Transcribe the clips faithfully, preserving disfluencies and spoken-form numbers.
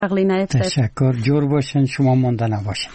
تشکر. جور باشین، شما مانده نباشین.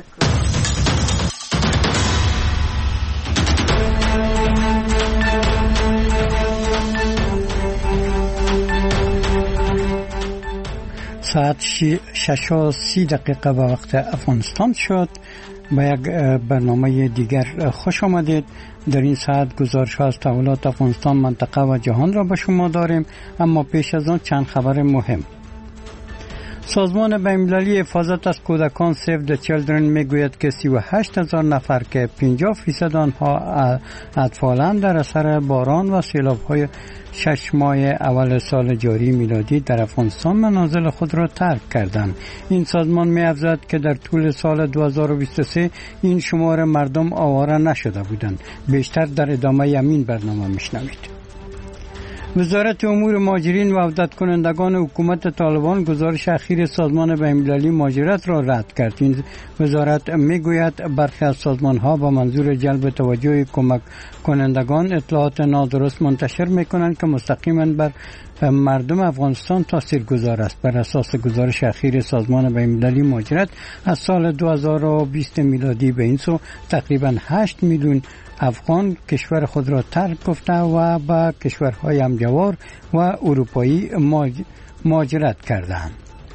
ساعت شش و سی دقیقه به وقت افغانستان شد. با یک برنامه دیگر خوش آمدید. در این ساعت گزارش ها از تحولات افغانستان، منطقه و جهان را به شما داریم، اما پیش از آن چند خبر مهم. سازمان بین‌المللی حفاظت از کودکان سیو د چیلدرن میگوید که سی و هشت هزار نفر که پنجاه فیصد آنها اطفالند در اثر باران و سیلاب‌های شش ماه اول سال جاری میلادی در افغانستان منازل خود را ترک کردند. این سازمان می‌افزاید که در طول سال دو هزار و بیست و سه این شمار مردم آواره نشده بودند. بیشتر در ادامه همین برنامه میشنوید. وزارت امور مهاجرین و عودت کنندگان حکومت طالبان گزارش اخیر سازمان بین‌المللی مهاجرت را رد کرد. این وزارت میگوید برخی از سازمان‌ها با منظور جلب توجه کمک کنندگان اطلاعات نادرست منتشر می‌کنند که مستقیما بر مردم افغانستان تاثیرگذار است. بر اساس گزارش اخیر سازمان بین‌المللی مهاجرت از سال دو هزار و بیست میلادی به این سو تقریباً هشت میلیون افغان کشور خود را ترک گفته و به کشورهای همجوار و اروپایی مهاجرت کردند.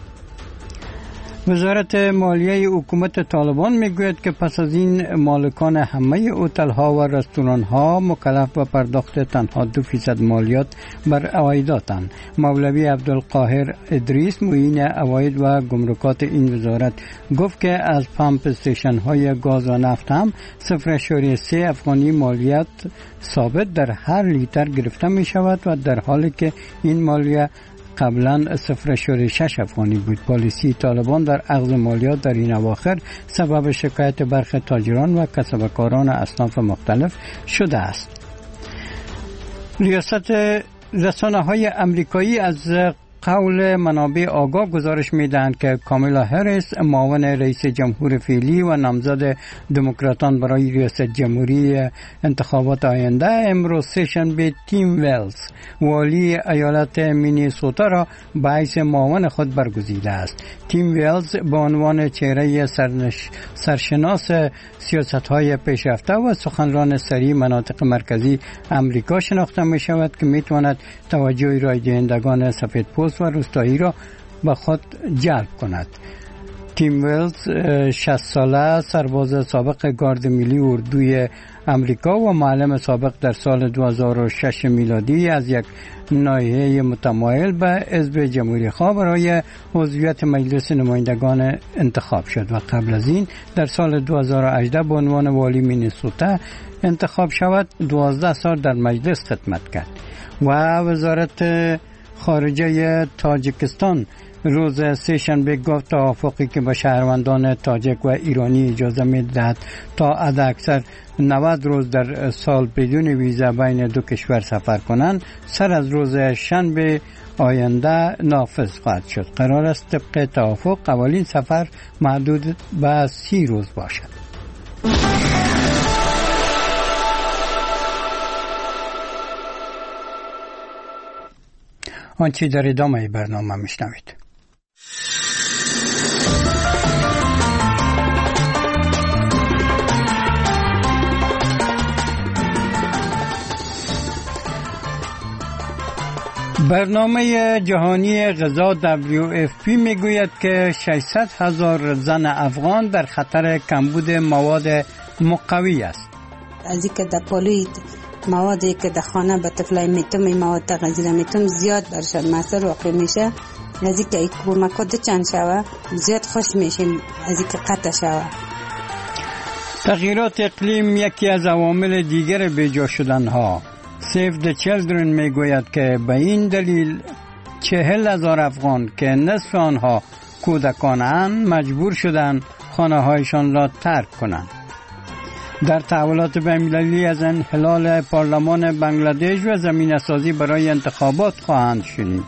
وزارت مالیه حکومت طالبان میگوید که پس از این مالکان همه هتل‌ها و رستوران‌ها مکلف به پرداخت تنها دو فیصد مالیات بر عوایداتند. مولوی عبدالقاهر ادریس معین عواید و گمرکات این وزارت گفت که از پمپ استیشن‌های گاز و نفت هم صفر ممیز سه افغانی مالیات ثابت در هر لیتر گرفته می شود و در حالی که این مالیه قبلا صفر ممیز شش افغانی بود. پالیسی طالبان در اخذ مالیات در این اواخر سبب شکایت برخی تاجران و کسبکاران اصناف مختلف شده است. ریاست رسانه‌های امریکایی از قول منابع آگاه گزارش می‌دهند که کامالا هریس معاون رئیس جمهور فعلی و نامزد دموکراتان برای ریاست جمهوری انتخابات آینده امروز سه‌شنبه تیم ویلز والی ایالت مینیسوتا را به حیث معاون خود برگزیده است. تیم ویلز به عنوان چهره سرنش سرشناس سیاست‌های پیشرفته و سخنران سریع مناطق مرکزی امریکا شناخته می‌شود که می‌تواند توجه رای دهندگان سفیدپوست و روستایی را به خود جلب کند. تیم ویلز شصت ساله سرباز سابق گارد ملی اردوی امریکا و معلم سابق در سال دو هزار و شش میلادی از یک ناحیه متمایل به حزب جمهوری خواه برای عضویت مجلس نمایندگان انتخاب شد و قبل از این در سال دو هزار و هجده به عنوان والی مینیسوتا انتخاب شود. دوازده سال در مجلس خدمت کرد. و وزارت خارجه تاجیکستان روز سه‌شنبه گفت توافقی که به شهروندان تاجیک و ایرانی اجازه می‌دهد تا حداکثر نود روز در سال بدون ویزا بین دو کشور سفر کنند سر از روز شنبه آینده نافذ خواهد شد. قرار است طبق توافق اولین سفر محدود به سی روز باشد. آنچه در ادامه برنامه میشنوید. برنامه جهانی غذا دبلیو اف پی میگوید که ششصد هزار زن افغان در خطر کمبود مواد مقوی است. از اینکه در پالوید موادی که در خانه به طفلای میتم مواد تغذیه میتم زیاد برشد مصر واقع میشه. از اینکه ای کمکات چند شوه زیاد خوش میشیم از اینکه قطع شوه. تغییرات اقلیم یکی از عوامل دیگر بیجا شدن ها. سیو د چیلدرن میگوید که به این دلیل چهل هزار افغان که نصف آنها کودکانند مجبور شدند خانه هایشان را ترک کنند. در تحولات بین‌المللی از انحلال پارلمان بنگلادش و زمینه‌سازی برای انتخابات خواهند شنید.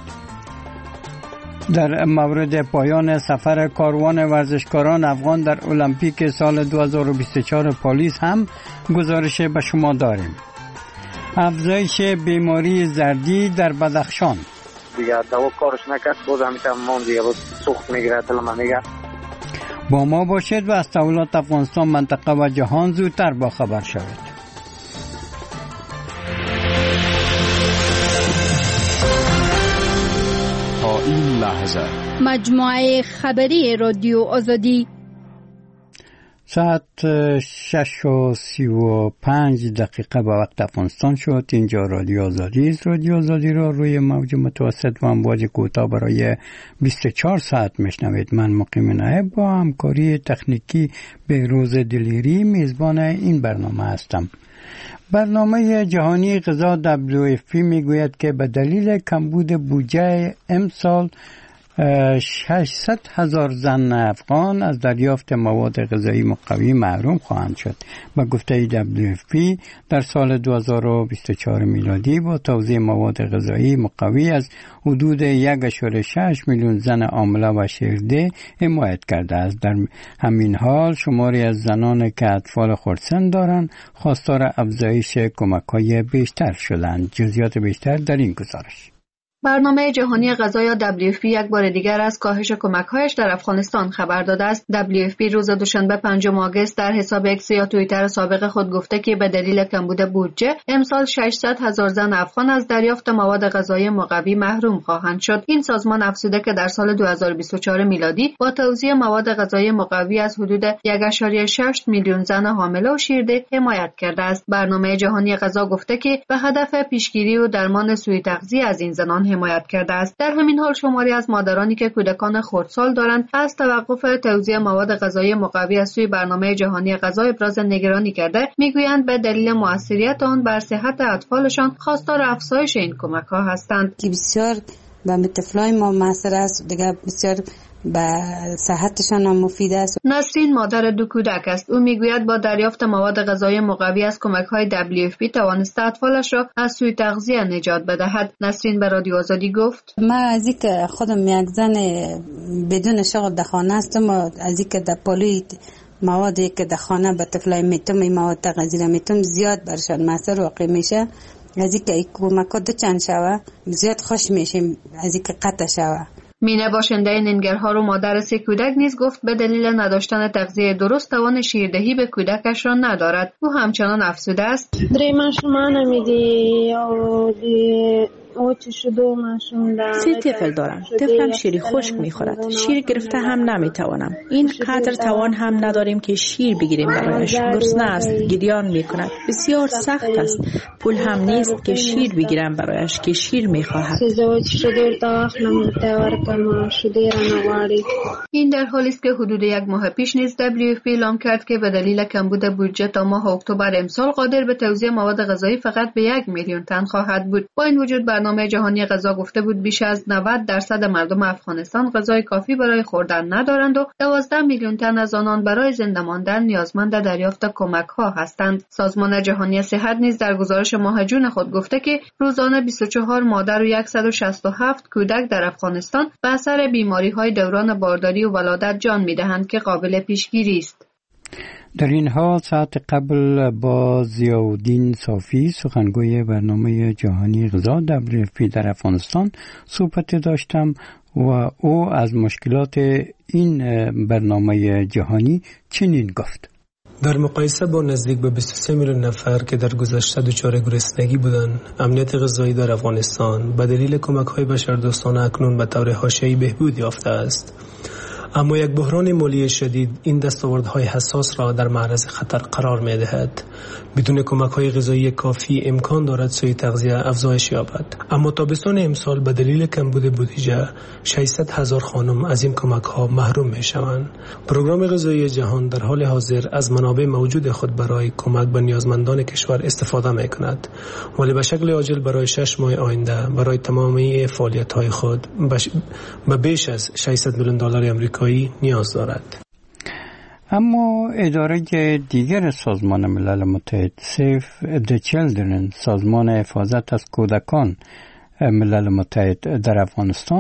در مورد پایان سفر کاروان ورزشکاران افغان در المپیک سال دو هزار و بیست و چهار پاریس هم گزارش به شما داریم. افزایش بیماری زردی در بدخشان. دیگه دوا کارش نکرد باز همیشه مان دیگه باز سوخت میگیره دل من دیگه. با ما باشید و از تحولات افغانستان، منطقه و جهان زودتر با خبر شوید. تا این لحظه مجموعه خبری رادیو آزادی ساعت شش و سی و پنج دقیقه به وقت افغانستان شد. اینجا رادیو آزادی است. رادیو آزادی را روی موج متوسط و امواج کوتاه برای بیست و چهار ساعت میشنوید. من مقیم نایب با همکاری تکنیکی بهروز دلیری میزبان این برنامه هستم. برنامه جهانی غذا دبلیو اف پی میگوید که به دلیل کمبود بودجه امسال ششصد هزار زن افغان از دریافت مواد غذایی مقوی محروم خواهند شد. با گفته دبلیو اف پی در سال دو هزار و بیست و چهار میلادی با توزیع مواد غذایی مقوی از حدود یک و شش میلیون زن حامله و شیرده حمایت کرده است. در همین حال شماری از زنان که اطفال خردسن دارند خواستار افزایش کمک‌های بیشتر شدند. جزئیات بیشتر در این گزارش. برنامه جهانی غذا یا دبلیو اف پی یک بار دیگر از کاهش کمک‌هایش در افغانستان خبر داده است. دبلیو اف پی روز دوشنبه پنجم آگوست در حساب اکس یا توییتر سابق خود گفته که به دلیل کمبود بودجه امسال ششصد هزار زن افغان از دریافت مواد غذایی مقوی محروم خواهند شد. این سازمان افزوده که در سال دو هزار و بیست و چهار میلادی با توزیع مواد غذایی مقوی از حدود یک و شش میلیون زن حامله و شیرده حمایت کرده است. برنامه جهانی غذا گفته که به هدف پیشگیری و درمان سوء تغذیه از این زنان حمایت کرده است. در همین حال شماری از مادرانی که کودکان خردسال دارند از توقف توزیع مواد غذایی مقوی از سوی برنامه جهانی غذا ابراز نگرانی کرده، میگویند به دلیل موثریت آن بر صحت اطفالشان خواستار افزایش این کمک‌ها هستند. که بسیار به طفلای ما موثر است، دیگه بسیار به صحتشان هم مفید است. نسرین مادر دو کودک است. او میگوید با دریافت مواد غذایی مقوی از کمک‌های دبلیو اف پی توانسته اطفالش را از سوء تغذیه نجات بدهد. نسرین به رادیو آزادی گفت: من از اینکه خودم یک زن بدون شغل در خانه هستم و از اینکه در پالوی موادی که در خانه به طفلای میتم این مواد غذایی میتم زیاد برشان موثر واقع میشه. از اینکه کمک‌ها دو چند شوه زیاد خوش میشیم از اینکه قطع شوه. مینه باشنده ننگرهار و مادر سه کودک نیز گفت به دلیل نداشتن تغذیه درست توان شیردهی به کودکش را ندارد. او همچنان افسوده است: درې ماشومان مې دي او د سه طفل دارم. طفلم شیر خشک میخورد. شیر گرفته هم نمیتوانم. این قدر توان هم نداریم که شیر بگیریم برایش. گرسنه است، گریان میکند. بسیار سخت است. پول هم نیست که شیر بگیرم برایش که شیر میخواهد. این در حالی است که حدود یک ماه پیش نیز دبلیو اف پی اعلام کرد که به دلیل کمبود بودجه تا ماه اکتبر امسال قادر به توزیع مواد غذایی فقط به یک میلیون تن خواهد بود. با این وجود برنامه جهانی غذا گفته بود بیش از نود درصد مردم افغانستان غذای کافی برای خوردن ندارند و دوازده میلیون تن از آنان برای زنده ماندن نیازمند دریافت کمک‌ها هستند. سازمان جهانی صحت نیز در گزارش ماه جون خود گفته که روزانه بیست و چهار مادر و صد و شصت و هفت کودک در افغانستان به اثر بیماری‌های دوران بارداری و ولادت جان می‌دهند که قابل پیشگیری است. در این حال ساعت قبل با ضیاءالدین صافی سخنگوی برنامه جهانی غذا دبلیو اف پی در افغانستان صحبت داشتم و او از مشکلات این برنامه جهانی چنین گفت: در مقایسه با نزدیک به بیست و سه میلیون نفر که در گذشته دچار گرسنگی بودند، امنیت غذایی در افغانستان به دلیل کمک‌های بشردوستانه اکنون به طور حاشیه‌ای بهبود یافته است. اما یک بحران مالی شدید این دستاوردهای حساس را در معرض خطر قرار می دهد. بدون کمک‌های غذایی کافی امکان دارد سوء تغذیه افزایش یابد. اما تابستان امسال به دلیل کمبود بودجه ششصد هزار خانم از این کمک‌ها محروم می شوند. پروگرام غذایی جهان در حال حاضر از منابع موجود خود برای کمک به نیازمندان کشور استفاده می کند، ولی به شکل عاجل برای شش ماه آینده برای تمامی فعالیت‌های خود به بیش از ششصد میلیون دلار آمریکایی نیاز دارد. اما اداره دیگر سازمان ملل متحد Save the Children، سازمان حفاظت از کودکان ملل متحد در افغانستان،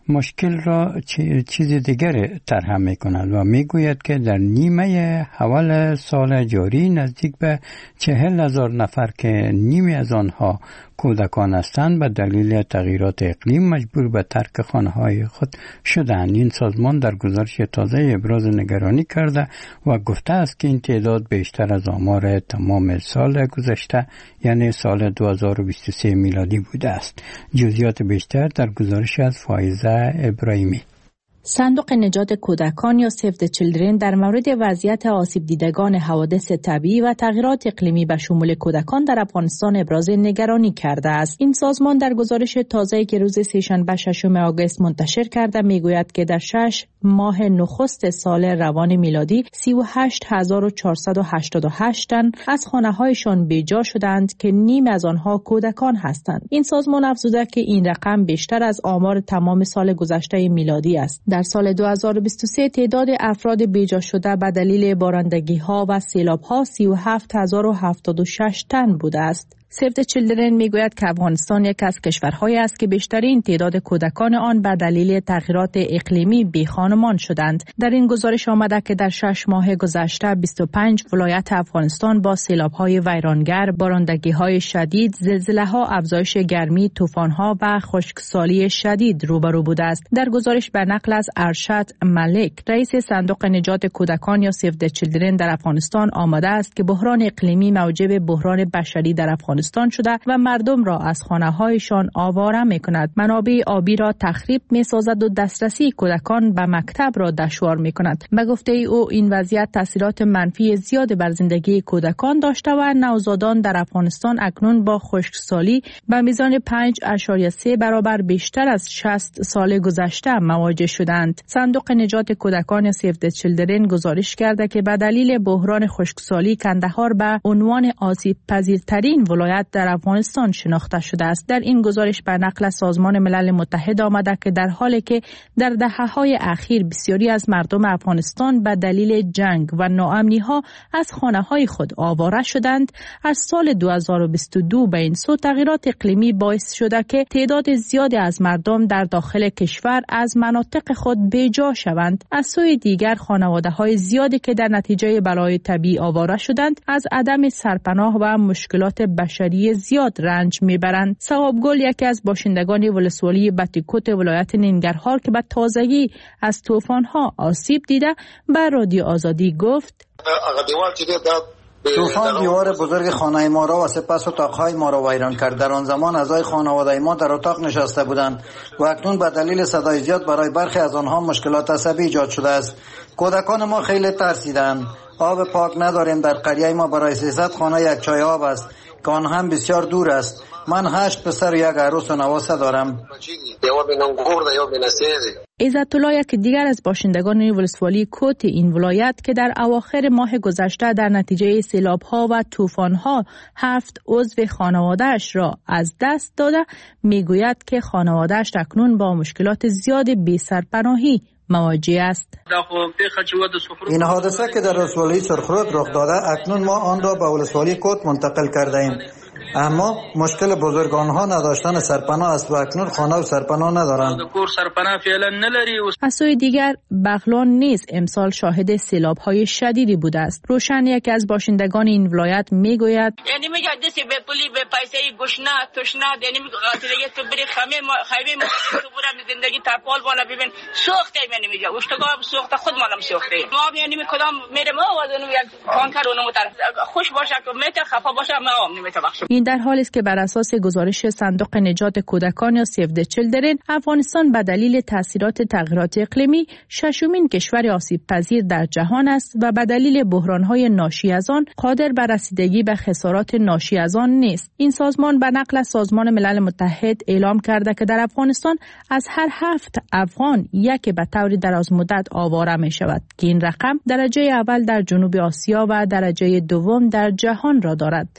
مشکل را چیز دیگر طرح می کند و می گوید که در نیمه اول سال جاری نزدیک به چهل هزار نفر که نیمی از آنها کودکان هستند به دلیل تغییرات اقلیم مجبور به ترک خانه‌های خود شدند. این سازمان در گزارش تازه ابراز نگرانی کرده و گفته است که این تعداد بیشتر از آمار تمام سال گذشته یعنی سال دو هزار و بیست و سه میلادی بوده است. جزئیات بیشتر در گزارش از فائزه ابراهیمی. صندوق نجات کودکان یا سیو د چیلدرن در مورد وضعیت آسیب دیدگان حوادث طبیعی و تغییرات اقلیمی به شمول کودکان در افغانستان ابراز نگرانی کرده است. این سازمان در گزارش تازه‌ای که روز سه‌شنبه ششم آگوست منتشر کرده میگوید که در شش ماه نخست سال روان میلادی سی و هشت هزار و چهارصد و هشتاد و هشت تن از خانه‌هایشان بیجا شدند که نیم از آنها کودکان هستند. این سازمان افزوده که این رقم بیشتر از آمار تمام سال گذشته میلادی است. در سال دو هزار و بیست و سه تعداد افراد بیجا شده به دلیل بارندگی‌ها و سیلاب‌ها سی و هفت هزار و هفتاد و شش تن بوده است. سیو د چیلدرن میگوید که افغانستان یک از کشورهایی است که بیشترین تعداد کودکان آن به دلیل تغییرات اقلیمی بی خانمان شدند. در این گزارش آمده که در شش ماه گذشته بیست و پنج ولایت افغانستان با سیلاب‌های ویرانگر، بارندگی‌های شدید، زلزله‌ها، افزایش گرمی، طوفان‌ها و خشکسالی شدید روبرو بوده است. در گزارش به نقل از ارشد ملک، رئیس صندوق نجات کودکان یا سیو د چیلدرن در افغانستان آمده است که بحران اقلیمی موجب بحران بشری در افغانستان شده و مردم را از خانه‌هایشان آواره می‌کند. منابع آبی را تخریب می‌سازد و دسترسی کودکان به مکتب را دشوار می‌کند. به گفته او این وضعیت تاثیرات منفی زیاد بر زندگی کودکان داشته و نوزادان در افغانستان اکنون با خشکسالی به میزان پنج ممیز سه برابر بیشتر از شصت سال گذشته مواجه شدند. صندوق نجات کودکان سیو د چیلدرن گزارش کرده که به دلیل بحران خشکسالی کندهار به عنوان آسیب پذیرترین ولایت در افغانستان شناخته شده است. در این گزارش به نقل سازمان ملل متحد آمده که در حالی که در دهه‌های اخیر بسیاری از مردم افغانستان به دلیل جنگ و ناامنی‌ها از خانه‌های خود آواره شدند، از سال دو هزار و بیست و دو به این سو تغییرات اقلیمی باعث شده که تعداد زیادی از مردم در داخل کشور از مناطق خود بیجا شوند. از سوی دیگر خانواده‌های زیادی که در نتیجه بلای طبیعی آواره شدند از عدم سرپناه و مشکلات بشری زیاد رنج میبرند. ثواب گل یکی از باشندگان ولسوالی بتیکوت ولایت ننگرهار که به تازگی از طوفان‌ها آسیب دیده به رادیو آزادی گفت: طوفان دیوار بزرگ خانه ما را و سپس اتاقهای ما را ویران کرد. در آن زمان اعضای خانواده ما در اتاق نشسته بودند و اکنون به دلیل صدای زیاد برای برخی از آنها مشکلات عصبی ایجاد شده است. کودکان ما خیلی ترسیدند. آب پاک نداریم. در قریه ما برای سیصد خانه یک چای آب است که آن هم بسیار دور است. من هشت پسر و یک عروس و نواسه دارم. عزت الله یک دیگر از باشندگان ولسوالی کوت این ولایت که در اواخر ماه گذشته در نتیجه سیلاب‌ها و طوفان‌ها هفت عضو خانواده‌اش را از دست داده میگوید که خانواده‌اش اکنون با مشکلات زیاد بی‌سرپناهی مواجه است. این حادثه که در ولسوالی سرخرود رخ داده اکنون ما آن را به ولسوالی کوت منتقل کرده ایم، اما مشکل بزرگ آنها نداشتن سرپناه است و اکنون خانه و سرپناه ندارند. از سوی دیگر بغلان نیز امسال شاهد سیلاب‌های شدیدی بوده است. روشن یک از باشندگان این ولایت میگوید: یعنی میگه دست به پولی به پیسه گشنه تشنه، یعنی میگه قاتلیه تو بری خمه خیمه تو برم زندگی تپال بالا ببین سوخته، یعنی میگه اشتگاه سوخته خود مالم سوخته. ما یعنی می کدام میره ما و اون یک تانکر اونم طرف خوش باشه که میته خفا باشه ما هم نمیتوخش. این در حالی است که بر اساس گزارش صندوق نجات کودکان یا سیو د چیلدرن افغانستان به دلیل تاثیرات تغییرات اقلیمی ششمین کشور آسیب پذیر در جهان است و به دلیل بحران‌های ناشی از آن قادر بر رسیدگی به خسارات ناشی از آن نیست. این سازمان به نقل از سازمان ملل متحد اعلام کرده که در افغانستان از هر هفت افغان یکی به طور دراز مدت آواره می شود که این رقم درجه اول در جنوب آسیا و درجه دوم در جهان را دارد.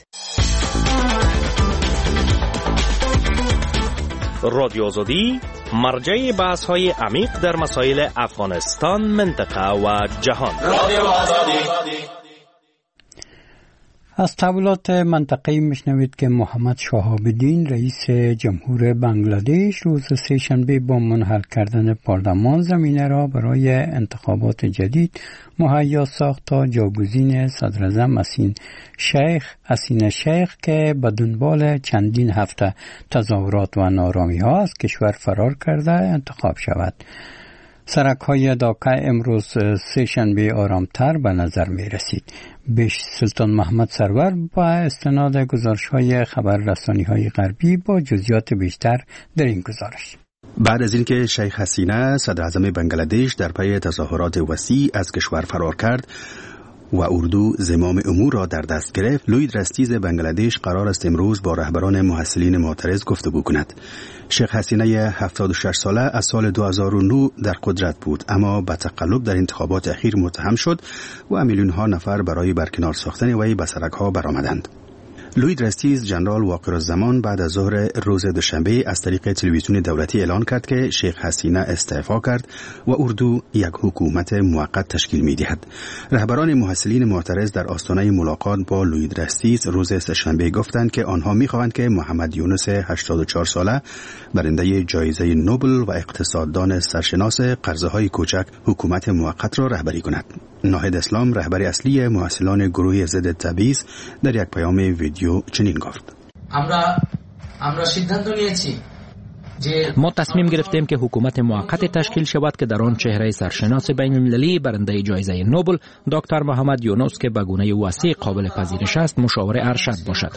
رادیو آزادی مرجع بحث های عمیق در مسائل افغانستان، منطقه و جهان. رادیو آزادی. از تحولات منطقه‌ای میشنوید که محمد شهاب الدین رئیس جمهور بنگلادش روز سه‌شنبه با منحل کردن پارلمان زمینه را برای انتخابات جدید مهیا ساخت تا جاگزین صدراعظم حسین شیخ حسین شیخ که به دنبال چندین هفته تظاهرات و نارامی‌ها از کشور فرار کرده انتخاب شود. سرک‌های داکا امروز سه‌شنبه آرامتر به نظر می رسید. بیش سلطان محمد سرور با استناد گزارش‌های خبررسانی‌های غربی با جزئیات بیشتر در این گزارش. بعد از اینکه شیخ حسینه صدراعظم بنگلادش در پی تظاهرات وسیع از کشور فرار کرد و اردو زمام امور را در دست گرفت، لوید رستیز بنگلادش قرار است امروز با رهبران محصلین معترض گفتگو کند. شیخ حسینه هفتاد و شش ساله از سال دو هزار و نه در قدرت بود، اما به تقلب در انتخابات اخیر متهم شد و میلیون ها نفر برای برکنار ساختن وی به سرک ها برآمدند. لوید رستیز جنرال واقرالزمان بعد از ظهر روز دوشنبه از طریق تلویزیون دولتی اعلان کرد که شیخ حسینه استعفا کرد و اردو یک حکومت موقت تشکیل می‌دهد. رهبران محصلین معترض در آستانه ملاقات با لوید رستیز روز سه‌شنبه گفتند که آنها می‌خواهند که محمد یونس هشتاد و چهار ساله برنده جایزه نوبل و اقتصاددان سرشناس قرضه‌های کوچک حکومت موقت را رهبری کند. ناهید اسلام رهبر اصلی محصلان گروه ضد تبعیض در یک پیام ویدیو چنین گفت: ما تصمیم گرفتیم که حکومت موقت تشکیل شود که در آن چهره سرشناس بین المللی برنده جایزه نوبل دکتر محمد یونس که به گونه وسیع قابل پذیرش است مشاور ارشد باشد.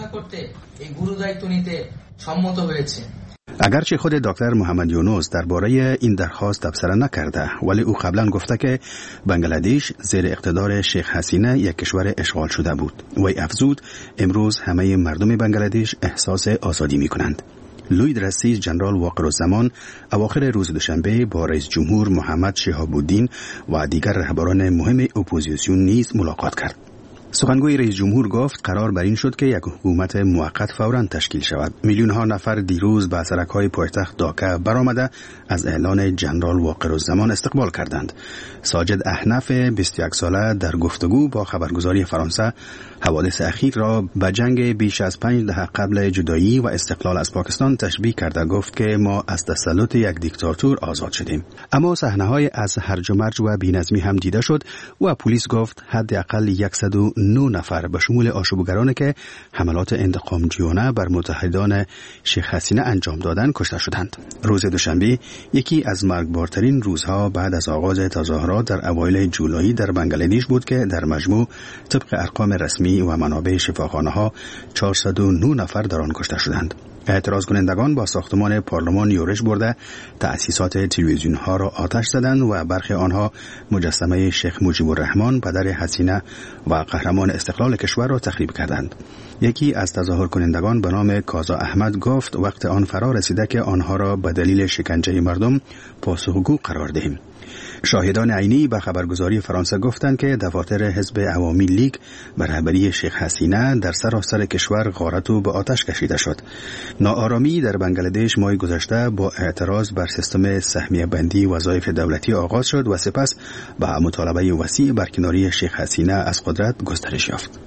اگرچه خود دکتر محمد یونس درباره این درخواست تبصره نکرده، ولی او قبلا گفته که بنگلادش زیر اقتدار شیخ حسینه یک کشور اشغال شده بود. وی افزود امروز همه مردم بنگلادش احساس آزادی می کنند. لوید رستیز جنرال واقرالزمان اواخر روز دوشنبه با رئیس جمهور محمد شهاب الدین و دیگر رهبران مهم اپوزیسیون نیز ملاقات کرد. سخنگوی رئیس جمهور گفت قرار بر این شد که یک حکومت موقت فوراً تشکیل شود. میلیون ها نفر دیروز به سرک‌های پایتخت داکا برآمده از اعلان جنرال واقرالزمان استقبال کردند. ساجد احنف بیست و یک ساله در گفتگو با خبرگزاری فرانسه حوادث اخیر را به جنگ بیش از پنج دهه قبل جدایی و استقلال از پاکستان تشبیه کرده گفت که ما از تسلط یک دیکتاتور آزاد شدیم. اما صحنه‌های از هرج و مرج و بی‌نظمی هم دیده شد و پلیس گفت حداقل صد و نه نفر به شمول آشوبگرانی که حملات انتقامجویانه بر متحدان شیخ حسینه انجام دادند کشته شدند. روز دوشنبه یکی از مرگبارترین روزها بعد از آغاز تظاهرات در اوایل جولای در بنگلادش بود که در مجموع طبق ارقام رسمی و منابع شفاخانه‌ها چهارصد و نه نفر در آن کشته شدند. اعتراض کنندگان با ساختمان پارلمان یورش برده تأسیسات تلویزیون ها را آتش زدند و برخی آنها مجسمه شیخ مجیب الرحمن پدر حسینه و قهرمان استقلال کشور را تخریب کردند. یکی از تظاهر کنندگان به نام کازا احمد گفت وقت آن فرا رسیده که آنها را به دلیل شکنجه مردم پاسخگو قرار دهیم. شاهدان عینی به خبرگزاری فرانسه گفتند که دفاتر حزب عوامی لیگ به رهبری شیخ حسینه در سراسر کشور غارت و به آتش کشیده شد. ناآرامی در بنگلادش ماه گذشته با اعتراض بر سیستم سهمیه بندی وظایف دولتی آغاز شد و سپس به مطالبه وسیع برکناری شیخ حسینه از قدرت گسترش یافت.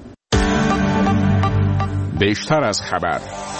بیشتر از خبر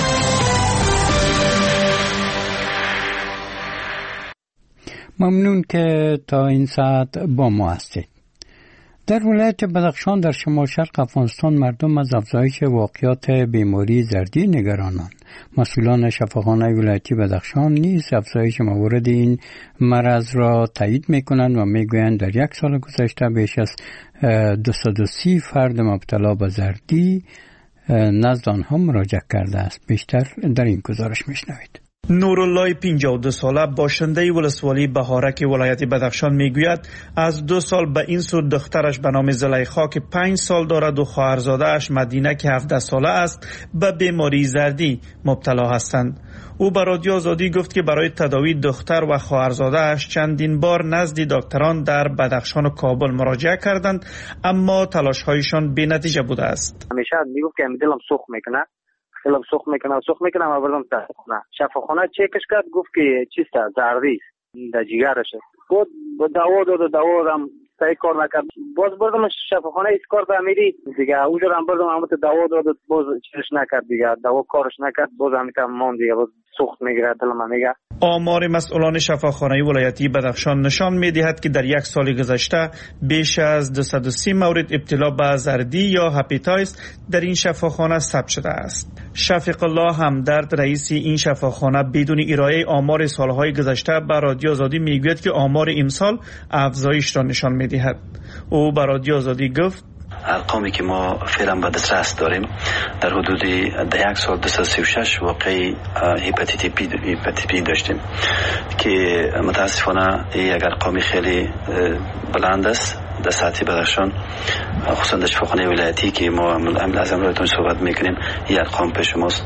ممنون که تا این ساعت با ما هستید. در ولایت بدخشان در شمال شرق افغانستان مردم از افزایش واقعات بیماری زردی نگرانند. مسئولان شفاخانه ولایتی بدخشان نیز افزایش موارد این مرض را تایید میکنند و میگویند در یک سال گذشته بیش از دویست و سی فرد مبتلا به زردی نزد آنها مراجعه کرده است. بیشتر در این گزارش میشنوید. نورالله پنجاه و دو ساله باشنده ولسوالی بهارک ولایت بدخشان میگوید از دو سال به این سو دخترش به نام زلیخا که پنج سال دارد و خواهرزاده اش مدینه که هفده ساله است به بیماری زردی مبتلا هستند. او به رادیو آزادی گفت که برای تداوی دختر و خواهرزاده اش چندین بار نزد دکتران در بدخشان و کابل مراجعه کردند اما تلاش هایشان بی نتیجه بوده است. همیشه میگفت که دلم سوخت میکنه دلم سوخت میکنه سوخت میکنه اما بردم شفاخانه شفاخانه چکش کرد گفت که چیست زردی است در جگرشه بود دوا داد دوا هم صحیح کار نکرد باز بردم شفاخانه اسکار به امیری دیگه اونجا هم بردم اما دوا داد باز چیزش نکرد دیگه دوا کارش نکرد باز همیتا مان دیگه باز سوخت میگیره دلم میگه. آمار مسئولان شفاخانه ولایتی بدخشان نشان میدهد که در یک سال گذشته بیش از دویست و سی مورد ابتلا به زردی یا هپاتیتیس در این شفاخانه ثبت شده است. شفیق الله همدرد رئیس این شفاخانه بدون ارائه آمار سالهای گذشته به رادیو آزادی میگوید که آمار امسال افزایش را نشان میدهد. او به رادیو آزادی گفت ارقامی که ما فعلا به دسترس داریم در حدود در یک سال دویست و سی و شش واقعی هپاتیت پی هپاتیت پی داشتیم که متاسفانه یک ارقامی خیلی بلند است در سطح بدخشان، خصوصا در شفاخانه ولایتی که ما عمل از امروزتون صحبت میکنیم این ارقام پیش ماست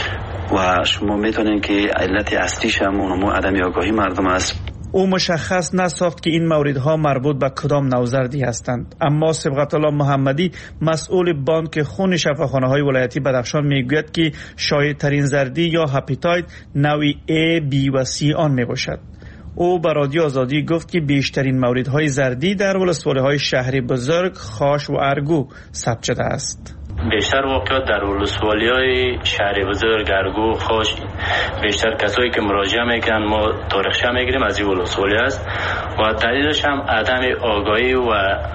و شما میتونین که علت اصلیش هم اونمو عدم آگاهی مردم است. او مشخص نساخت که این موردها مربوط به کدام نوع زردی هستند، اما صبغت الله محمدی مسئول بانک خون شفاخانه های ولایتی بدخشان میگوید که شایع ترین زردی یا هپاتیت نوع A، B و C آن می باشد. او به رادیو آزادی گفت که بیشترین موردهای زردی در ولسوالی‌های شهر بزرگ، خاش و ارگو ثبت شده است. بیشتر واقعات در ولسوالی‌های شهر بزرگ، ارگو، خاش، بیشتر کسایی که مراجعه میکنن ما تاریخچه میگیریم از این ولسوالی است و دلیلش هم عدم آگاهی و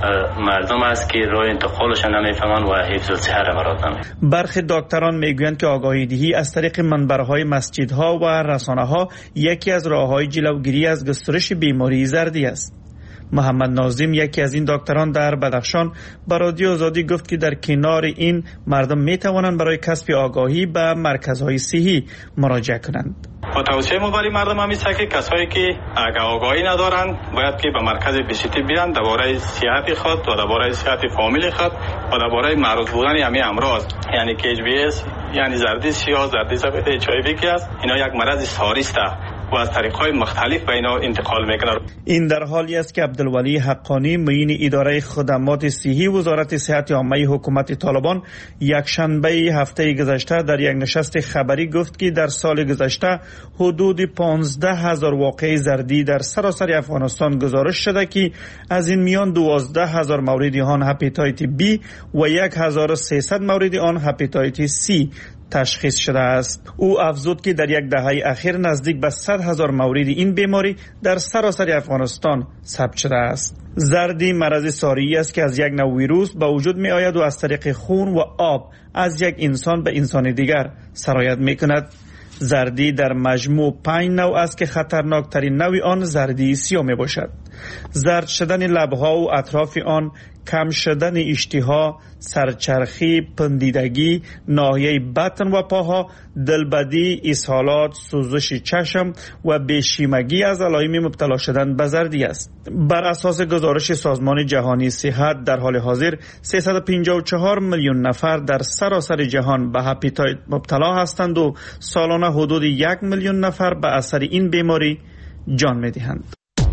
مردم است که راه انتقالش نمیفهمن و حفظ الصحه را مراعات نمیکنن. برخی دکتران میگویند که آگاهی دهی از طریق منبرهای مسجدها و رسانه‌ها یکی از راه‌های جلوگیری از گسترش بیماری زردی است. محمد ناظم یکی از این دکتران در بدخشان به رادیو آزادی گفت که در کنار این مردم می توانند برای کسب آگاهی به مرکزهای صحی مراجعه کنند. و توصیه ما برای مردم هم است که کسایی که اگر آگاهی ندارند باید که به مرکز بی‌سی بیان درباره صحت خود و درباره صحت فامیل خود و درباره معروض بودن همین امراض یعنی که اچ بی اس یعنی زردی سیاه، زردی سفید، اچ آی وی است. اینا یک مرض ساری است و از طریق‌های مختلف به اینا انتقال میکنه. این در حالی است که عبدالولی حقانی معین اداره خدمات صحی وزارت صحت عامه حکومت طالبان یک شنبه هفته گذشته در یک نشست خبری گفت که در سال گذشته حدود پانزده هزار واقعه زردی در سراسر افغانستان گزارش شده که از این میان دوازده هزار مورد آن هپاتیت بی و هزار و سیصد مورد آن هپاتیت سی تشخیص شده است. او افزود که در یک دهه اخیر نزدیک به صد هزار مورد این بیماری در سراسر افغانستان ثبت شده است. زردی مرض ساری است که از یک نوع ویروس به وجود می آید و از طریق خون و آب از یک انسان به انسان دیگر سرایت می کند. زردی در مجموع پنج نوع است که خطرناکترین نوع آن زردی سیاه می باشد. زرد شدن لبها و اطراف آن، کم شدن اشتها، سرچرخی، پندیدگی، ناحیه بطن و پاها، دلبدی، اسهالات، سوزش چشم و بیشیمگی از علائم مبتلا شدن به زردی است. بر اساس گزارش سازمان جهانی صحت در حال حاضر سیصد و پنجاه و چهار میلیون نفر در سراسر جهان به هپاتیت مبتلا هستند و سالانه حدود یک میلیون نفر به اثر این بیماری جان می‌دهند.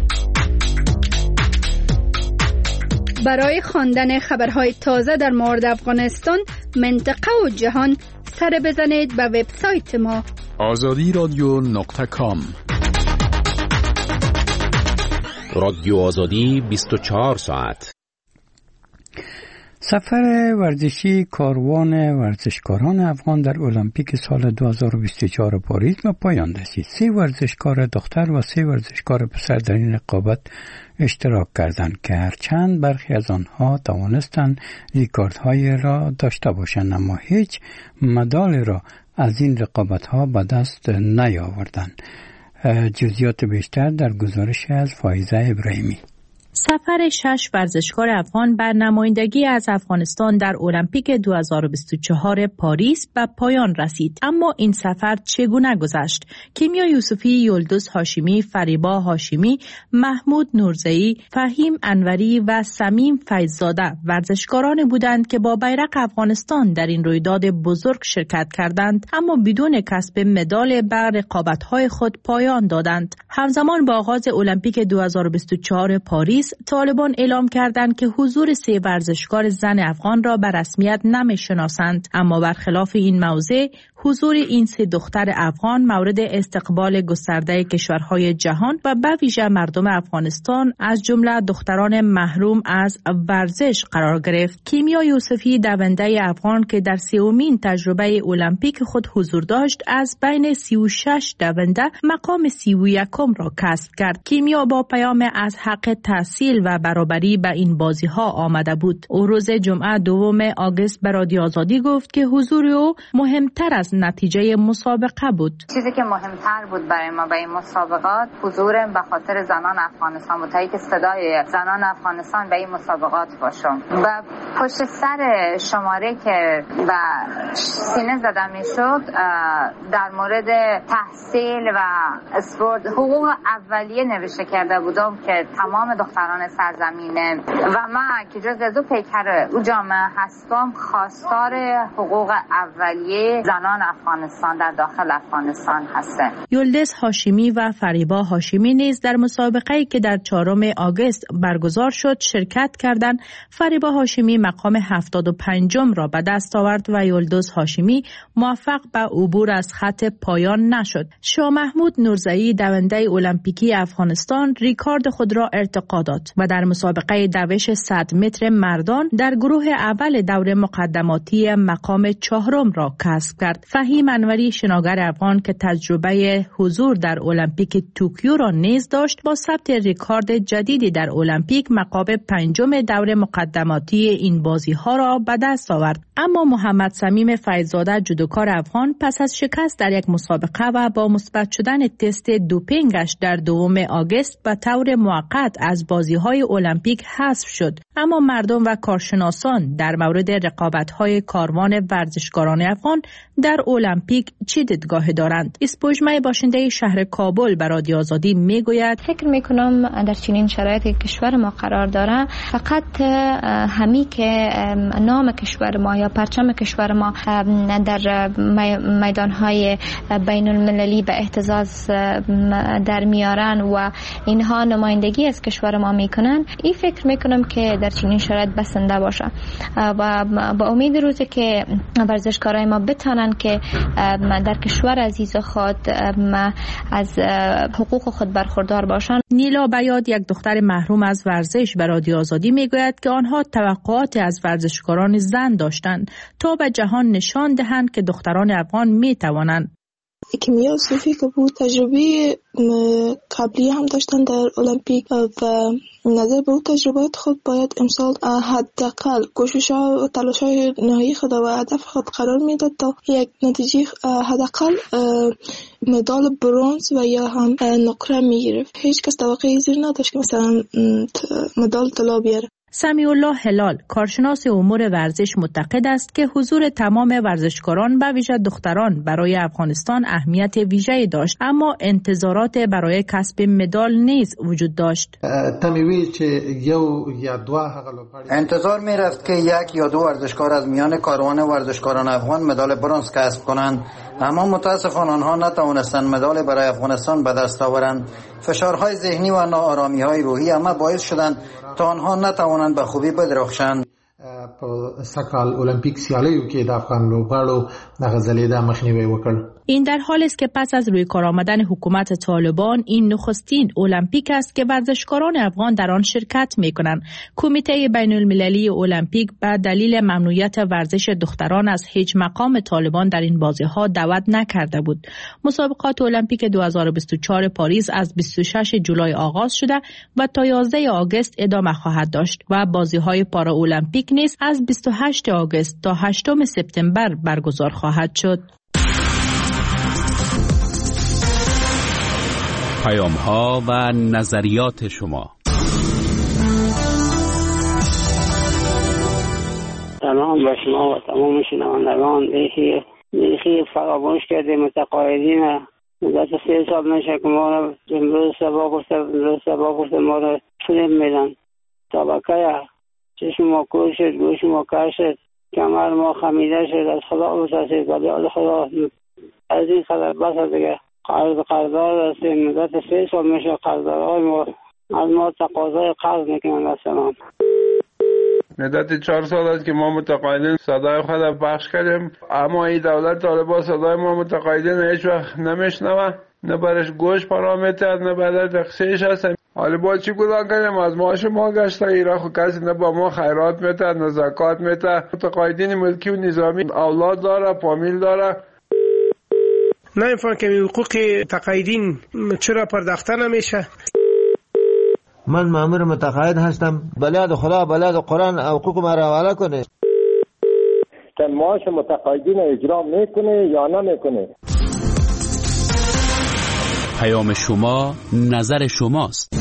برای خواندن خبرهای تازه در مورد افغانستان، منطقه و جهان سر بزنید به وبسایت ما آزادی رادیو نقطه کام. رادیو آزادی بیست و چهار ساعت. سفر ورزشی کاروان ورزشکاران افغان در المپیک سال دو هزار و بیست و چهار پاریس به پایان رسید. سه ورزشکار دختر و سه ورزشکار پسر در این رقابت اشتراک کردند که هرچند برخی از آنها توانستند ریکاردهای را داشته باشند اما هیچ مدال را از این رقابت‌ها به دست نیاوردند. جزئیات بیشتر در گزارش از فایزه ابراهیمی. سفر شش ورزشکار افغان بر نمایندگی از افغانستان در المپیک دو هزار و بیست و چهار پاریس به پایان رسید. اما این سفر چگونه گذشت؟ کیمیا یوسفی، یلدز هاشمی، فریبا هاشمی، محمود نورزئی، فهیم انوری و سمیم فیضزاده ورزشکارانی بودند که با بیرق افغانستان در این رویداد بزرگ شرکت کردند اما بدون کسب مدال به رقابت‌های خود پایان دادند. همزمان با آغاز المپیک دو هزار و بیست و چهار پاریس طالبان اعلام کردند که حضور سه ورزشکار زن افغان را به رسمیت نمی‌شناسند، اما برخلاف این موضوع حضور این سه دختر افغان مورد استقبال گسترده کشورهای جهان و به ویژه مردم افغانستان از جمله دختران محروم از ورزش قرار گرفت. کیمیا یوسفی دونده افغان که در سومین تجربه المپیک خود حضور داشت، از بین سی و شش دونده مقام سی و یکم را کسب کرد. کیمیا با پیام از حق تحصیل و برابری به این بازی ها آمده بود. او روز جمعه دوم آگوست به رادیو آزادی گفت که حضور او مهمتر از نتیجه مسابقه بود. چیزی که مهمتر بود برای ما به این مسابقات حضور به خاطر زنان افغانستان بود، تا اینکه صدای زنان افغانستان به این مسابقات باشم و پشت سر شماره که به سینه زده میشد در مورد تحصیل و اسپورت حقوق اولیه نوشته کرده بودم که تمام دختران سرزمینه و من که جز از او پیکر او جامعه هستم خواستار حقوق اولیه زنان افغانستان در داخل افغانستان هستند. یلدز هاشمی و فریبا هاشمی نیز در مسابقه‌ای که در چهارم آگوست برگزار شد شرکت کردند. فریبا هاشمی مقام هفتاد و پنجم را به دست آورد و یلدز هاشمی موفق به عبور از خط پایان نشد. شاه محمود نورزئی دونده المپیکی افغانستان ریکارد خود را ارتقا داد و در مسابقه دوش صد متر مردان در گروه اول دور مقدماتی مقام چهارم را کسب کرد. فهیم انوری شناگر افغان که تجربه حضور در المپیک توکیو را نیز داشت، با ثبت ریکارد جدیدی در المپیک مقام پنجم دور مقدماتی این بازی ها را به دست آورد. اما محمد صمیم فیض‌زاده جودوکار افغان پس از شکست در یک مسابقه و با مثبت شدن تست دوپینگش در دوم آگوست به طور موقت از بازی های المپیک حذف شد. اما مردم و کارشناسان در مورد رقابت‌های کاروان ورزشکاران افغان در المپیک چه دیدگاهی دارند؟ اسپوجمه باشنده شهر کابل به رادیو آزادی میگوید فکر میکنم در چنین شرایطی که کشور ما قرار داره، فقط همی که نام کشور ما یا پرچم کشور ما در میدانهای بین المللی به اهتزاز در میارن و اینها نمایندگی از کشور ما میکنن، این فکر میکنم که در چنین شرایط بسنده باشه و با امید روزی که ورزشکارای ما بتانن که در کشور عزیز خود از حقوق خود برخوردار باشند. نیلا بیاد یک دختر محروم از ورزش به رادیو آزادی میگوید که آنها توقعات از ورزشکاران زن داشتند تا به جهان نشان دهند که دختران افغان میتوانند. کیمیا یوسفی که بود تجربه قبلی هم داشتن در المپیک و نظر به اون تجربات خود باید امسال حداقل کوشش‌ها و تلاش‌های نهایی خود و هدف خود قرار میداد تا یک نتیجه حداقل مدال برنز و یا هم نقره میگرفت. هیچ کس توقعی زیر نداشت که مثلا مدال طلا بیاره. سمیع الله هلال کارشناس امور ورزش معتقد است که حضور تمام ورزشکاران به ویژه دختران برای افغانستان اهمیت ویژه‌ای داشت، اما انتظارات برای کسب مدال نیز وجود داشت. انتظار می رفت که یک یا دو ورزشکار از میان کاروان ورزشکاران افغان مدال برنز کسب کنند، اما متاسفانه آنها نتوانستند مدال برای افغانستان به دست آورند. فشارهای ذهنی و ناآرامی‌های روحی اما باعث شدند تا آنها نتوانند به خوبی بدرخشند. په سکال المپیک سیالیو کې د افغان لوبغاړو د غزلیدا مخنیوي وکړ. این در حالی است که پس از روی کار آمدن حکومت طالبان این نخستین المپیک است که ورزشکاران افغان در آن شرکت می‌کنند. کمیته بین المللی المپیک به دلیل ممنوعیت ورزش دختران از هیچ مقام طالبان در این بازی‌ها دعوت نکرده بود. مسابقات المپیک دو هزار و بیست و چهار پاریس از بیست و شش جولای آغاز شده و تا یازده آگوست ادامه خواهد داشت و بازی‌های پارا المپیک نیز از بیست و هشت آگوست تا هشتم سپتامبر برگزار خواهد شد. پیام ها و نظریات شما. سلام به شما و تمام شنوندگان. دیگه دیگه فراموش کرده متقاعدین مدت سه سال نشه که ما رو امروز سبا گفته امروز سبا گفته ما رو فیلم میدن. طبقه چشم ما کور شد، گوش ما کر شد، کمر ما خمیده شد، از خدا بسازید ولی از خدا از این خبر بس دیگه قرض قرضدار هستیم. مدت سه سال میشه قرضدارهای ما از ما تقاضای قرض میکنن مثلا. مدت چهار سال است که ما متقاعدین صدای خود پخش کردیم، اما این دولت طالبان صدای ما متقاعدین هیچ وقت نمیشنوه، نه برش گوش پرامیتر نه برش تقصیرش هست. حالا با چی گذار کنیم؟ از معاش ما گشته ایران خود کسی نه با ما خیرات میته نه زکات میته. متقاعدین ملکی و نظامی اولاد داره، فامیل داره. نمیفهم که حقوق تقاعدین چرا پرداخته نمیشه؟ من مامور متقاعد هستم، بلاد خدا بلاد قرآن حقوق ما را حواله کنه. که معاش متقاعدین اجرا میکنه یا نمیکنه؟ پیام شما نظر شماست.